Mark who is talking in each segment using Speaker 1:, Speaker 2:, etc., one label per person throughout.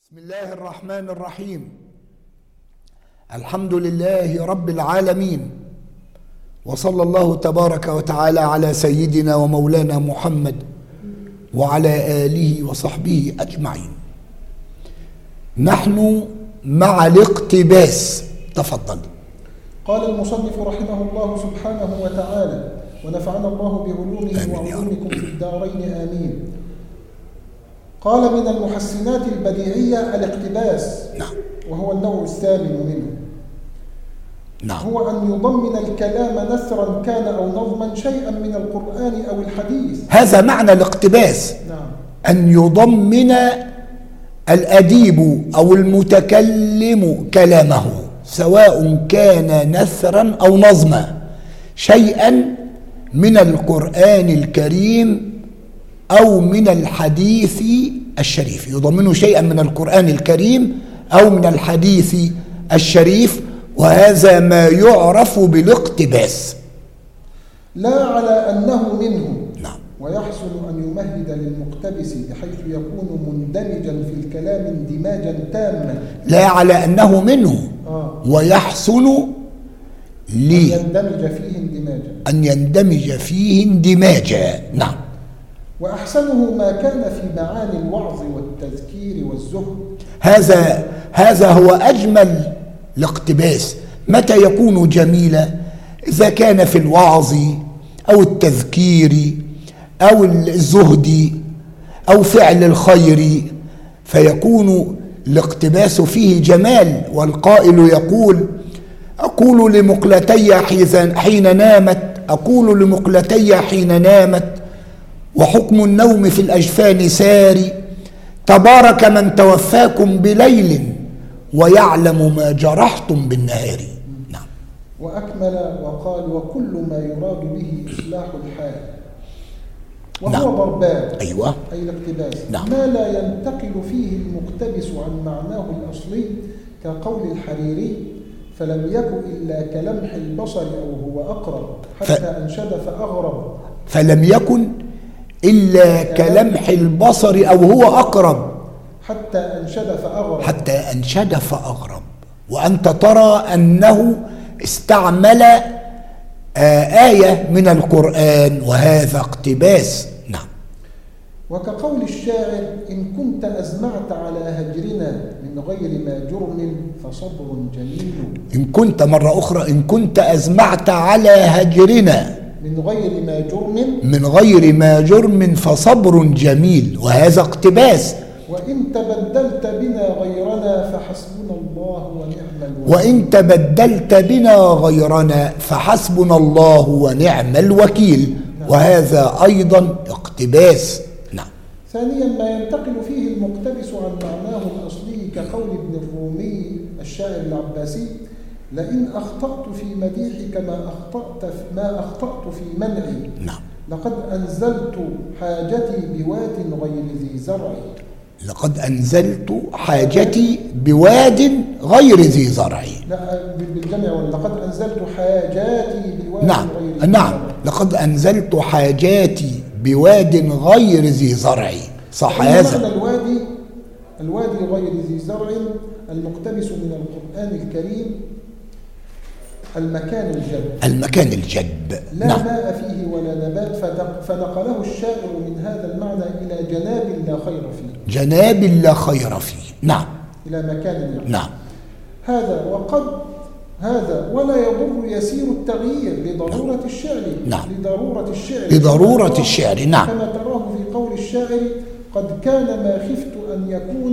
Speaker 1: بسم الله الرحمن الرحيم. الحمد لله رب العالمين، وصلى الله تبارك وتعالى على سيدنا ومولانا محمد وعلى آله وصحبه أجمعين. نحن مع الاقتباس. تفضل.
Speaker 2: قال المصنف رحمه الله سبحانه وتعالى: ونفعنا الله بعلومه وعلومكم في الدارين آمين. قال: من المحسنات البديعية الاقتباس.
Speaker 1: نعم.
Speaker 2: وهو النوع الثامن منه.
Speaker 1: نعم.
Speaker 2: هو أن يضمن الكلام نثرا كان أو نظما شيئا من القرآن أو الحديث.
Speaker 1: هذا معنى الاقتباس.
Speaker 2: نعم.
Speaker 1: أن يضمن الأديب أو المتكلم كلامه، سواء كان نثرا أو نظما، شيئا من القرآن الكريم أو من الحديث الشريف. يضمن شيئا من القرآن الكريم أو من الحديث الشريف، وهذا ما يعرف بالاقتباس.
Speaker 2: لا على أنه منه.
Speaker 1: نعم.
Speaker 2: ويحسن أن يمهد للمقتبس بحيث يكون مندمجا في الكلام اندماجا تاما.
Speaker 1: لا على أنه منه. ويحسن أن يندمج فيه اندماجا. نعم.
Speaker 2: وأحسنه ما كان في معاني الوعظ والتذكير والزهد.
Speaker 1: هذا هو أجمل الاقتباس. متى يكون جميلا؟ إذا كان في الوعظ أو التذكير أو الزهد أو فعل الخير، فيكون الاقتباس فيه جمال. والقائل يقول: أقول لمقلتي حين نامت وحكم النوم في الأجفان ساري، تبارك من توفاكم بليل ويعلم ما جرحتم بالنهار. نعم.
Speaker 2: وأكمل وقال: وكل ما يراد به إصلاح الحال. وهو
Speaker 1: نعم.
Speaker 2: ضربان.
Speaker 1: أيوة.
Speaker 2: أي الاقتباس.
Speaker 1: نعم.
Speaker 2: ما لا ينتقل فيه المقتبس عن معناه الأصلي، كقول الحريري: فلم يكن إلا كلمح البصر أو هو أقرب حتى أنشد فأغرب.
Speaker 1: فلم يكن إلا كلمح البصر أو هو أقرب حتى أنشد فأغرب. وأنت ترى أنه استعمل آية من القرآن، وهذا اقتباس. نعم.
Speaker 2: وكقول الشاعر: إن كنت أزمعت على هجرنا من غير ما جرم فصبر جميل.
Speaker 1: إن كنت، مرة أخرى، إن كنت أزمعت على هجرنا من غير ما جرم فصبر جميل، وهذا اقتباس.
Speaker 2: وإن تبدلت بنا غيرنا فحسبنا الله ونعم الوكيل.
Speaker 1: وهذا أيضا اقتباس. نعم.
Speaker 2: ثانيا، ما ينتقل فيه المقتبس عن معناه الأصلي، كقول ابن الرومي الشاعر العباسي: لئن أخطأت في مديحك ما أخطأت في منعي.
Speaker 1: نعم.
Speaker 2: لقد أنزلت حاجتي بواد غير ذي زرع. لا، بالجمع. لقد أنزلت حاجاتي بواد
Speaker 1: نعم.
Speaker 2: غير ذي
Speaker 1: نعم.
Speaker 2: زرع.
Speaker 1: لقد أنزلت حاجاتي بواد غير ذي زرع. صح هذا.
Speaker 2: معنى الوادي غير ذي زرع المقتبس من القرآن الكريم المكان الجد. لا. نعم. ماء فيه ولا نبات، فنقله الشاعر من هذا المعنى إلى جناب لا خير فيه.
Speaker 1: نعم.
Speaker 2: إلى مكان الجد.
Speaker 1: نعم.
Speaker 2: هذا ولا يضر يسير التغيير لضرورة الشعر.
Speaker 1: نعم.
Speaker 2: لضرورة الشعر.
Speaker 1: نعم.
Speaker 2: كما تراه في قول الشاعر: قد كان ما خفت أن يكون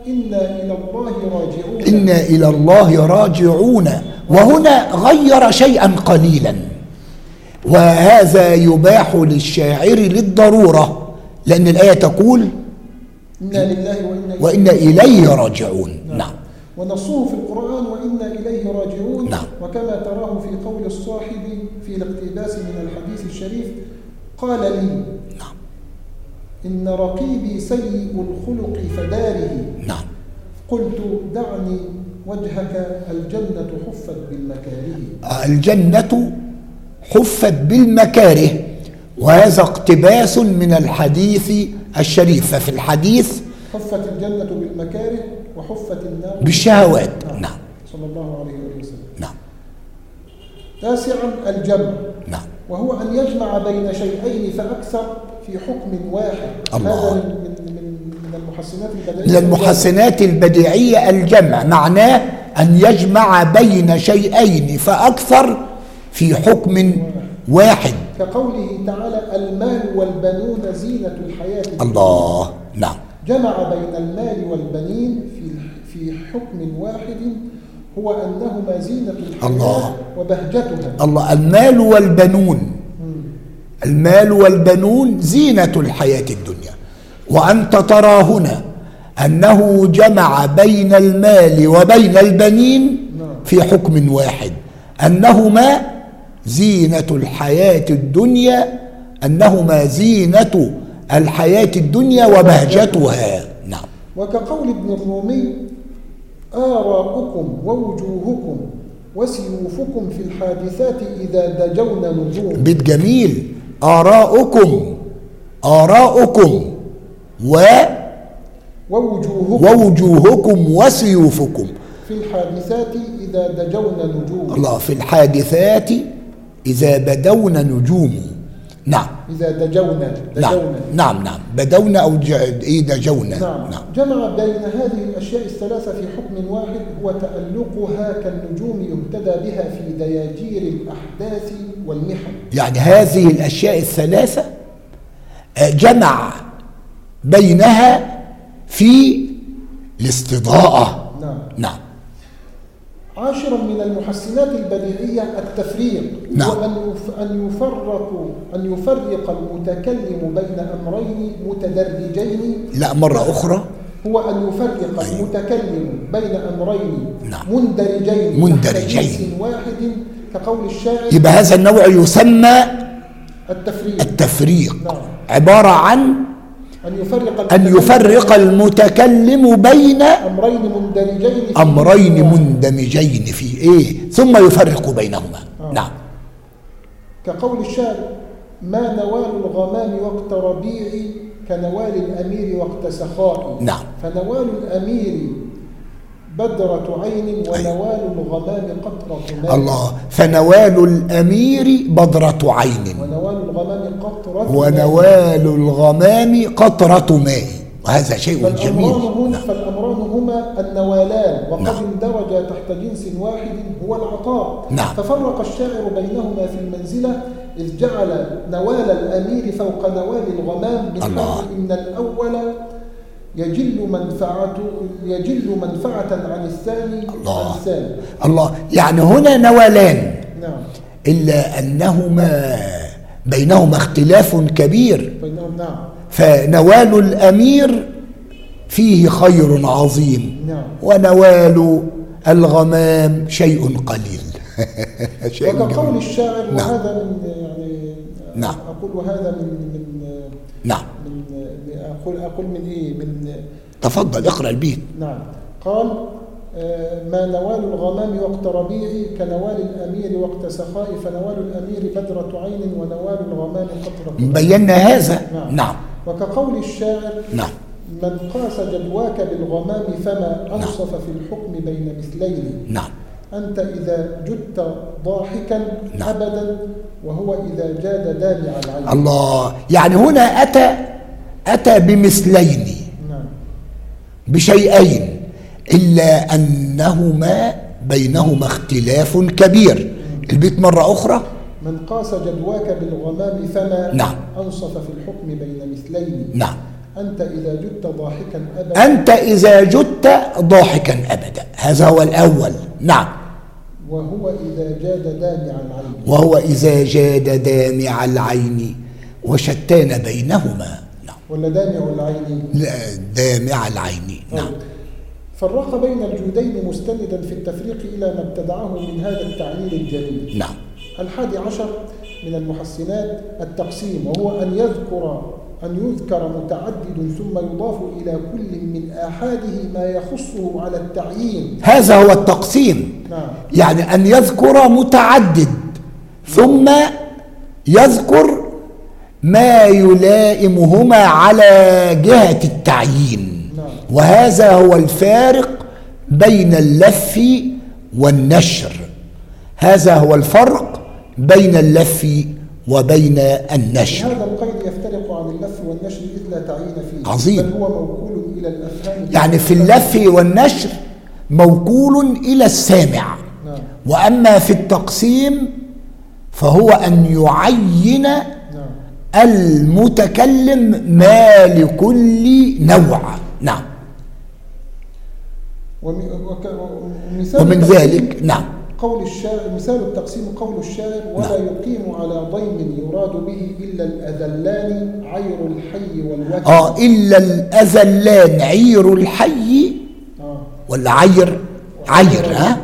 Speaker 2: إنا إلى الله راجعون.
Speaker 1: وهنا غير شيئا قليلا، وهذا يباح للشاعر للضرورة، لأن الآية تقول:
Speaker 2: إنا لله
Speaker 1: وإنا إليه راجعون. نعم.
Speaker 2: ونصوه في القرآن: وإنا إليه راجعون.
Speaker 1: نعم.
Speaker 2: وكما تراه في قول الصاحب في الاقتباس من الحديث الشريف: قال لي:
Speaker 1: نعم.
Speaker 2: إن رقيبي سيء الخلق فداره.
Speaker 1: نعم.
Speaker 2: قلت: دعني وجهك، الجنة حفت بالمكاره.
Speaker 1: الجنة حفت بالمكاره، وهذا اقتباس من الحديث الشريف. ففي الحديث:
Speaker 2: حفت الجنة بالمكاره وحفت النار
Speaker 1: بالشهوات. نعم.
Speaker 2: صلى الله عليه وسلم.
Speaker 1: نعم.
Speaker 2: 9 الجمع،
Speaker 1: نعم.
Speaker 2: وهو أن يجمع بين شيئين فأكثر في حكم واحد.
Speaker 1: الله.
Speaker 2: هذا من المحسنات البديعية.
Speaker 1: من المحسنات البديعية الجمع، معناه أن يجمع بين شيئين فأكثر في حكم واحد.
Speaker 2: كقوله تعالى: المال والبنون زينة الحياة الدنيا.
Speaker 1: الله. نعم.
Speaker 2: جمع بين المال والبنين في حكم واحد، هو أنهما زينة الحياة
Speaker 1: الله.
Speaker 2: وبهجتها.
Speaker 1: الله. المال والبنون، المال والبنون زينة الحياة الدنيا، وأنت ترى هنا أنه جمع بين المال وبين البنين في حكم واحد، أنهما زينة الحياة الدنيا، أنهما زينة الحياة الدنيا وبهجتها. نعم.
Speaker 2: وكقول ابن الرومي: آراؤكم ووجوهكم وسيوفكم في الحادثات إذا دجون نجوم.
Speaker 1: بيت جميل. آراؤكم ووجوهكم وسيوفكم
Speaker 2: في الحادثات إذا دجون نجوم.
Speaker 1: الله. في الحادثات إذا بدون نجوم. نعم.
Speaker 2: إذا دجونا.
Speaker 1: نعم. بدون أو دجونا.
Speaker 2: نعم. جمع بين هذه الأشياء الثلاثة في حكم واحد، هو تألقها كالنجوم يهتدى بها في دياجير الأحداث والمحن.
Speaker 1: يعني هذه الأشياء الثلاثة جمع بينها في الاستضاءة. نعم.
Speaker 2: 10 من المحسنات البديعية التفريق.
Speaker 1: نعم.
Speaker 2: أن يفرق المتكلم بين أمرين متدرجين.
Speaker 1: لا، مرة أخرى.
Speaker 2: هو أن يفرق المتكلم بين أمرين
Speaker 1: نعم.
Speaker 2: مندرجين واحد، كقول الشاعر.
Speaker 1: يبقى هذا النوع يسمى
Speaker 2: التفريق.
Speaker 1: نعم. عبارة عن أن يفرق المتكلم بين أمرين مندمجين في إيه، ثم يفرق بينهما. نعم.
Speaker 2: كقول الشاعر: ما نوال الغمام وقت ربيعي كنوال الأمير وقت سخائي.
Speaker 1: نعم.
Speaker 2: فنوال الأمير بدرة عين ونوال الغمام قطرة ماء.
Speaker 1: الله. فنوال الأمير بدرة عين ونوال الغمام قطرة ماء، وهذا شيء جميل.
Speaker 2: فالأمران هما النوالان، وقد اندرجا تحت جنس واحد هو العطاء.
Speaker 1: نعم.
Speaker 2: ففرق الشاعر بينهما في المنزلة، إذ جعل نوال الأمير فوق نوال الغمام، من إن الأول يجل منفعة عن الثاني.
Speaker 1: الله. يعني هنا نوالان.
Speaker 2: نعم.
Speaker 1: إلا أنهما بينهما اختلاف كبير.
Speaker 2: نعم.
Speaker 1: فنوال الأمير فيه خير عظيم.
Speaker 2: نعم.
Speaker 1: ونوال الغمام شيء قليل.
Speaker 2: شيء وكقول الشاعر. نعم. وهذا من
Speaker 1: نعم.
Speaker 2: أقول هذا من
Speaker 1: نعم.
Speaker 2: أقول من إيه؟ من
Speaker 1: تفضل اقرأ البيت.
Speaker 2: نعم. قال: ما نوال الغمام وقت ربيعي كنوال الأمير وقت سخاء، فنوال الأمير بدرة عين ونوال الغمام قطرة.
Speaker 1: بينا هذا. نعم.
Speaker 2: وكقول الشاعر:
Speaker 1: نعم.
Speaker 2: من قاس جدواك بالغمام فما أنصف في الحكم بين مثلين.
Speaker 1: نعم.
Speaker 2: أنت إذا جدت ضاحكا أبدا، وهو إذا جاد دامع العين.
Speaker 1: الله. يعني هنا أتى بمثلين.
Speaker 2: نعم.
Speaker 1: بشيئين، إلا أنهما بينهما اختلاف كبير. البيت مرة أخرى:
Speaker 2: من قاس جدواك بالغمام فما
Speaker 1: نعم.
Speaker 2: أنصف في الحكم بين مثلين.
Speaker 1: نعم.
Speaker 2: أنت إذا جدت ضاحكا أبدا.
Speaker 1: أنت إذا جدت ضاحكا أبدا، هذا هو الأول. نعم.
Speaker 2: وهو إذا جاد دامع العين.
Speaker 1: وهو إذا جاد دامع العين وشتان بينهما. نعم.
Speaker 2: ولا دامع العين؟
Speaker 1: لا، دامع العين. نعم.
Speaker 2: فرق بين الجودين مستندا في التفريق إلى ما ابتدعه من هذا التعليل الجليل.
Speaker 1: نعم.
Speaker 2: 11 من المحسنات التقسيم، وهو أن يذكر متعدد ثم يضاف إلى كل من آحاده ما يخصه على التعيين.
Speaker 1: هذا هو التقسيم.
Speaker 2: نعم.
Speaker 1: يعني أن يذكر متعدد ثم يذكر ما يلائمهما على جهة التعيين.
Speaker 2: نعم.
Speaker 1: وهذا هو الفارق بين اللف والنشر. هذا هو الفرق بين اللف وبين النشر.
Speaker 2: هذا القيد يفترق عن اللف والنشر إذ لا تعيين فيه.
Speaker 1: عظيم.
Speaker 2: بل هو موكول إلى الأفهام،
Speaker 1: يعني في اللف والنشر موكول إلى السامع.
Speaker 2: نعم.
Speaker 1: وأما في التقسيم فهو أن يعين
Speaker 2: نعم.
Speaker 1: المتكلم ما لكل نوع. نعم.
Speaker 2: ومن
Speaker 1: ذلك نعم
Speaker 2: قول الشاعر، مثال التقسيم قول الشاعر: ولا يقيم على ضيم يراد به إلا الأذلان عير الحي والوتد.
Speaker 1: إلا الأذلان عير الحي ولا عير عير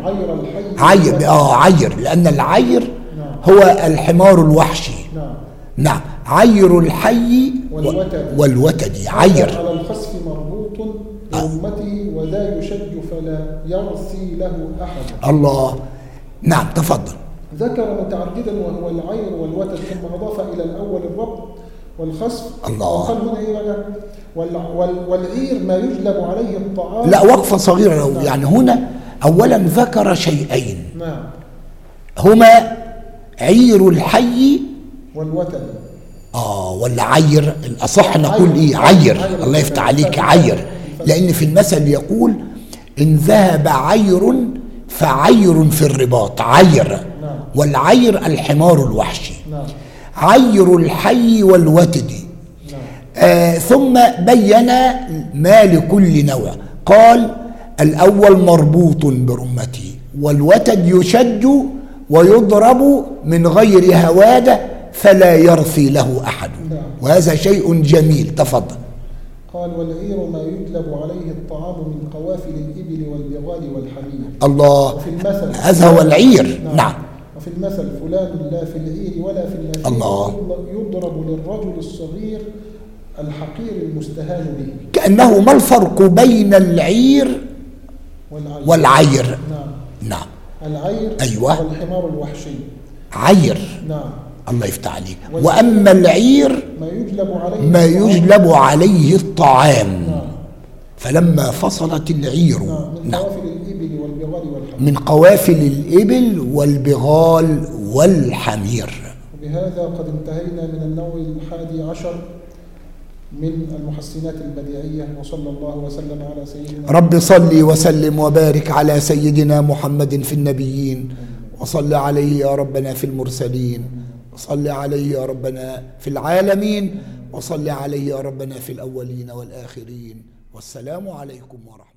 Speaker 1: الحي عير لأن العير هو الحمار الوحشي. نعم عير الحي والوتد عير.
Speaker 2: على الخسف مربوط برمته وذا يشج فلا يرثي له أحد.
Speaker 1: الله. نعم تفضل.
Speaker 2: ذكر متعددا وهو العير والوتد، ثم أضاف إلى الأول الربط والخسف.
Speaker 1: الله.
Speaker 2: وقال هنا إيه بقى؟ والعير ما يجلب عليه الطعام.
Speaker 1: لا وقفة صغيرة. يعني هنا أولا ذكر شيئين.
Speaker 2: نعم.
Speaker 1: هما عير الحي
Speaker 2: والوتد.
Speaker 1: ولا عير الأصح نقول إيه؟ عير. الله يفتح عليك عير. لأن في المثل يقول إن ذهب عير فعير في الرباط عير. والعير الحمار الوحشي. عير الحي والوتد. ثم بين ما لكل نوع. قال الأول مربوط برمته، والوتد يشج ويضرب من غير هوادة فلا يرثي له أحد. وهذا شيء جميل. تفضل.
Speaker 2: قال والعير ما يجلب عليه الطعام من قوافل الإبل والبغال والحمير.
Speaker 1: الله.
Speaker 2: وفي المثل
Speaker 1: هذا هو العير. نعم.
Speaker 2: وفي المثل فلان لا في العير ولا في المثل.
Speaker 1: الله.
Speaker 2: يضرب للرجل الصغير الحقير المستهان به.
Speaker 1: كأنه ما الفرق بين العير والعير؟ نعم.
Speaker 2: العير
Speaker 1: أيوة.
Speaker 2: والحمار الوحشي
Speaker 1: عير.
Speaker 2: نعم.
Speaker 1: الله يفتح عليك. وأما العير
Speaker 2: ما
Speaker 1: يجلب عليه الطعام. فلما فصلت العير
Speaker 2: من قوافل الإبل والبغال والحمير.
Speaker 1: من قوافل الإبل والبغال والحمير.
Speaker 2: وبهذا قد انتهينا من النوع 11 من المحسنات البديعية. وصلى الله وسلم على سيدنا.
Speaker 1: رب صل وسلم وبارك على سيدنا محمد في النبيين، وصل عليه يا ربنا في المرسلين، وصل عليه يا ربنا في العالمين، وصل عليه يا ربنا في الأولين والآخرين. والسلام عليكم ورحمة الله.